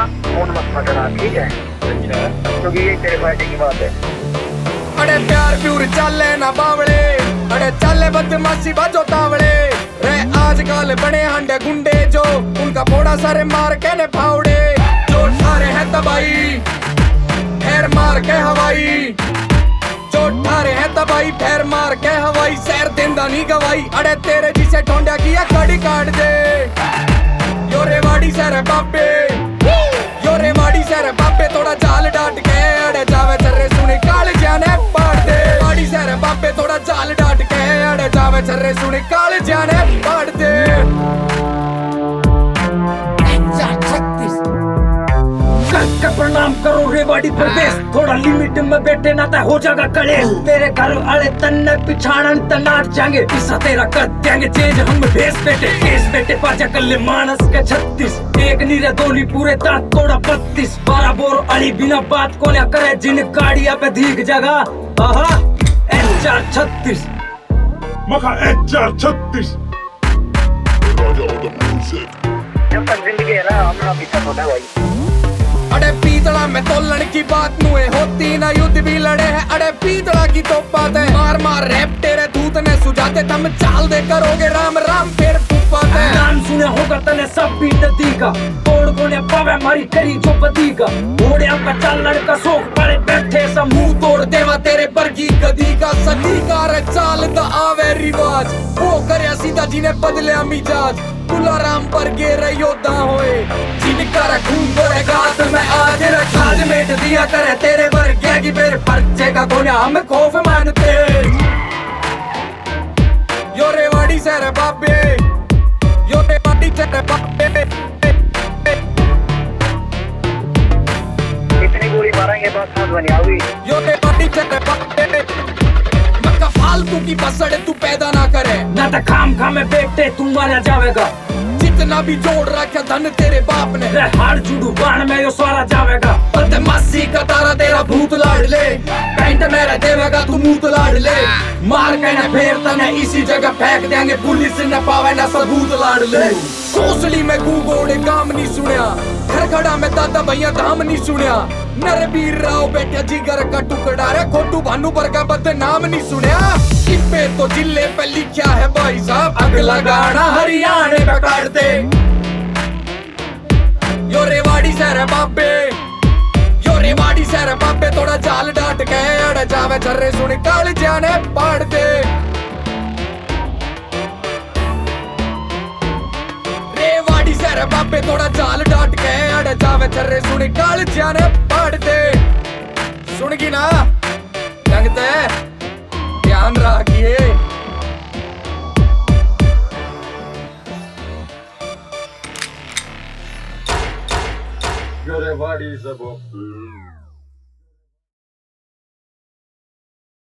Phone मत पकड़ा, ठीक है? अच्छा, क्योंकि ये तेरे फायदे की बात है। अरे प्यार प्यूर चले ना बावड़े, अरे चले बदमाशी बाजो तावड़े रे। आजकल बने हंडे गुंडे जो उनका फोड़ा सारे मार के ने फावड़े। जो ठारे हैं तबाही फेर मार के हवाई, जो ठारे हैं तबाही फेर मार के हवाई। सैर देंदा नहीं गवाई, अरे तेरे जिसे ढोंडा किया कड़ी काट दे। यो रे वाड़ी सर बाबे, यो रे वाड़ी सर बाबे थोड़ा जाल डाट के अड़े जावे चर्रे सुने काल जाने पाड़ दे। वाड़ी सर बाबे थोड़ा जाल डाट के अड़े जावे चर्रे सुने काल जाने पाड़ दे। प्रणाम करो रेवाड़ी प्रदेश, थोड़ा लिमिट में बैठे ना हो जाएगा कलेश। तेरे घर वाले तन्ने पिछाड़न तनाट जाएंगे, पिसा तेरा कर देंगे चेंज हम भेस बेटे। केस बेटे पाजा कल्ले मानस के 36, एक नीरे दोनी पूरे दांत तोड़ा 32। 12 बोर अली बिना बात को ना करे जिन गाड़िया पे धीक जगह। आहा HR36 मखा HR36 जब तक जिंदगी है ना अपना पीछा होना है भाई। अरे पीतड़ा में तोलन की बात नुए होती ना, युद्ध भी लड़े हैं अरे पीतड़ा की तो बात है। मार मार रैप तेरे दूत ने सुझाते, तुम चाल दे करोगे राम राम फिर फूफाते। नाम सुने होगा तने सब भी नदी का, तोड़ को ने पावे मारी करी जो पति का। घोड़े का चाल लड़का सोख पड़े बैठे सब मुंह तोड़ देवा तेरे पर की गदी का। सदी का रे चाल दा आवे रिवाज, वो करे सीधा जिन्हें बदले मिजाज। तुलाराम पर गेर योद्धा होए जिनका खून तोड़े गात में आज रखाज मेट दिया करे तेरे वर्ग की फिर पर्चे का कोने हम खौफ मानते। यो रेवाड़ी से रे बाबे, यो रेवाड़ी से रे बाबे। इतनी गोली मारेंगे बस समझ बनी आओगी। यो रेवाड़ी से रे बाबे, मक्का फालतू की बसड़ तू पैदा ना करे ना तो खाम खामे बेटे तू मारा जावेगा। जितना भी जोड़ रखा धन तेरे बाप ने, हाड़ जुड़ू बाण में यो सारा जावेगा। बदमाशी का तारा तेरा भूत लाड़ ले, पैंट मेरा देवेगा तू मूत लाड़ ले। मार के न फेर तने इसी जगह फेंक देंगे, पुलिस न पावे न सबूत लाड़ ले। कोसली में गूगोड़े काम नहीं सुनिया, खड़खड़ा में दादा भैया धाम नहीं सुनिया। नरबीर राव बैठा जिगर का टुकड़ा रे, खोटू भानु पर का बदनाम नहीं सुनिया। इस पे तो जिले पे लिखा है भाई साहब, अगला गाना हरियाणा पे काट दे। यो रेवाड़ी से रे बाबे, यो रेवाड़ी से रे बाबे थोड़ा जाल डाट के अड़ जावे चर्रे सुन काल जाने पाड़ दे। रेवाड़ी से रे बाबे थोड़ा जाल डाट के अड़ जावे चर्रे सुन काल जाने पाड़ दे। सुन गी ना जंगते ध्यान रखिए। रेवाड़ी सब